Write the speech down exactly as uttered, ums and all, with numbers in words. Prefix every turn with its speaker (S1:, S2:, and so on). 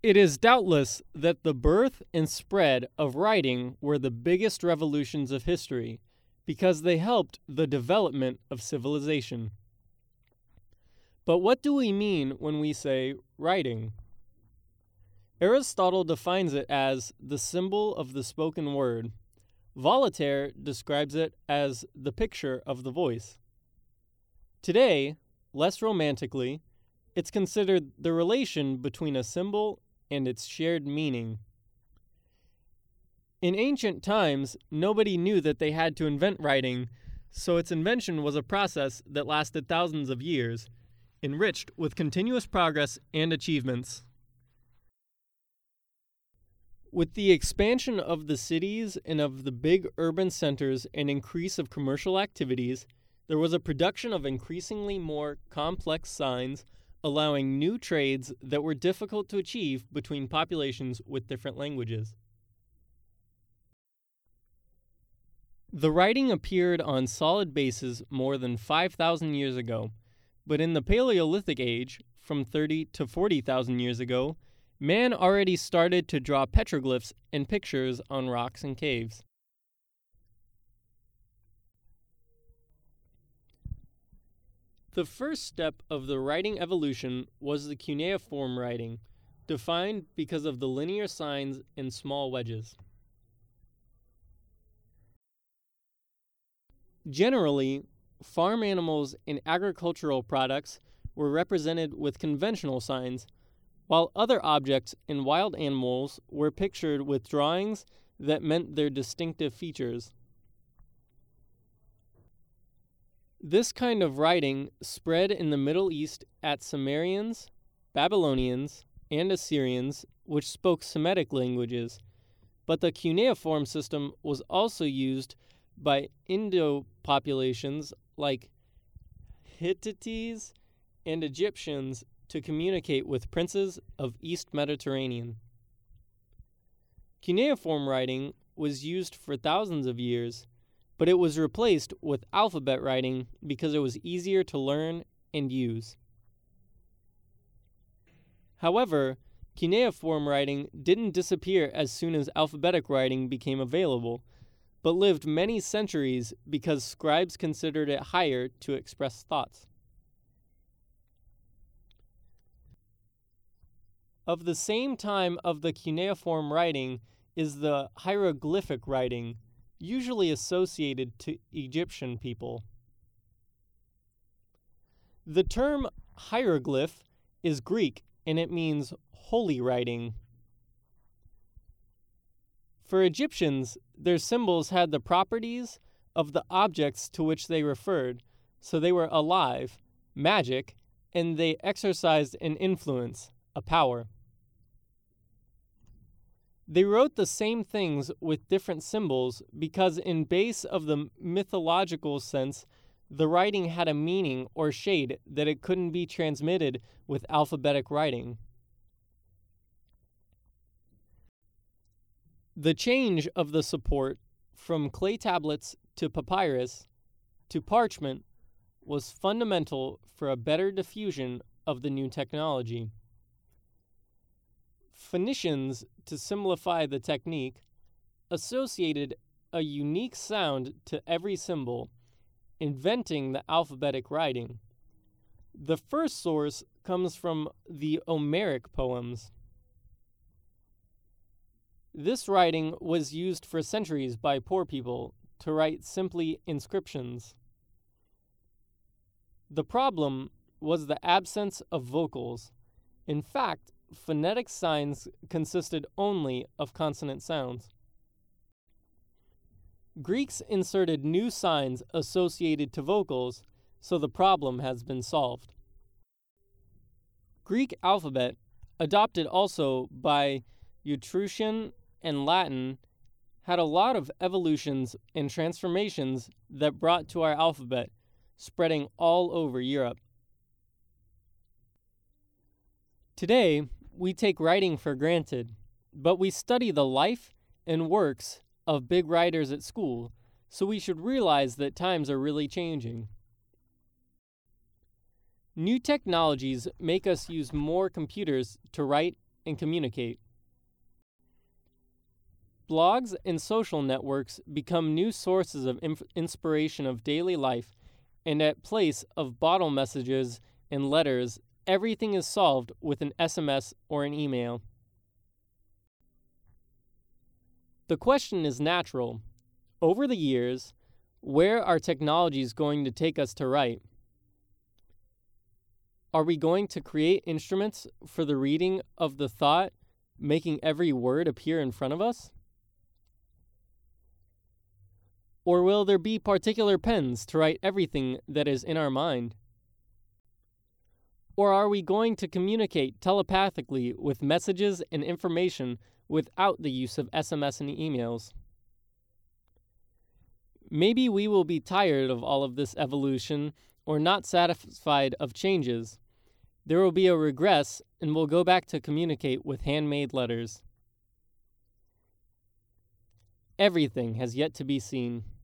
S1: It is doubtless that the birth and spread of writing were the biggest revolutions of history, because they helped the development of civilization. But what do we mean when we say writing? Aristotle defines it as the symbol of the spoken word. Voltaire describes it as the picture of the voice. Today, less romantically, it's considered the relation between a symbol and its shared meaning. In ancient times, nobody knew that they had to invent writing, so its invention was a process that lasted thousands of years, enriched with continuous progress and achievements. With the expansion of the cities and of the big urban centers and increase of commercial activities, there was a production of increasingly more complex signs, allowing new trades that were difficult to achieve between populations with different languages. The writing appeared on solid bases more than five thousand years ago, but in the Paleolithic age, from thirty to forty thousand years ago, man already started to draw petroglyphs and pictures on rocks and caves. The first step of the writing evolution was the cuneiform writing, defined because of the linear signs and small wedges. Generally, farm animals and agricultural products were represented with conventional signs, while other objects and wild animals were pictured with drawings that meant their distinctive features. This kind of writing spread in the Middle East at Sumerians, Babylonians, and Assyrians, which spoke Semitic languages, but the cuneiform system was also used by Indo-populations like Hittites and Egyptians to communicate with princes of East Mediterranean. Cuneiform writing was used for thousands of years, but it was replaced with alphabet writing because it was easier to learn and use. However, cuneiform writing didn't disappear as soon as alphabetic writing became available, but lived many centuries because scribes considered it higher to express thoughts. Of the same time of the cuneiform writing is the hieroglyphic writing, usually associated to Egyptian people. The term hieroglyph is Greek and it means holy writing. For Egyptians, their symbols had the properties of the objects to which they referred, so they were alive, magic, and they exercised an influence, a power. They wrote the same things with different symbols because in base of the mythological sense, the writing had a meaning or shade that it couldn't be transmitted with alphabetic writing. The change of the support from clay tablets to papyrus to parchment was fundamental for a better diffusion of the new technology. Phoenicians, to simplify the technique, associated a unique sound to every symbol, inventing the alphabetic writing. The first source comes from the Homeric poems. This writing was used for centuries by poor people to write simply inscriptions. The problem was the absence of vocals. In fact, phonetic signs consisted only of consonant sounds. Greeks inserted new signs associated to vocals, so the problem has been solved. Greek alphabet, adopted also by Etruscan and Latin, had a lot of evolutions and transformations that brought to our alphabet, spreading all over Europe. Today, we take writing for granted, but we study the life and works of big writers at school, so we should realize that times are really changing. New technologies make us use more computers to write and communicate. Blogs and social networks become new sources of inf- inspiration of daily life, and at place of bottle messages and letters, everything is solved with an S M S or an email. The question is natural. Over the years, where are technologies going to take us to write? Are we going to create instruments for the reading of the thought, making every word appear in front of us? Or will there be particular pens to write everything that is in our mind? Or are we going to communicate telepathically with messages and information without the use of S M S and emails? Maybe we will be tired of all of this evolution or not satisfied of changes. There will be a regress and we'll go back to communicate with handmade letters. Everything has yet to be seen.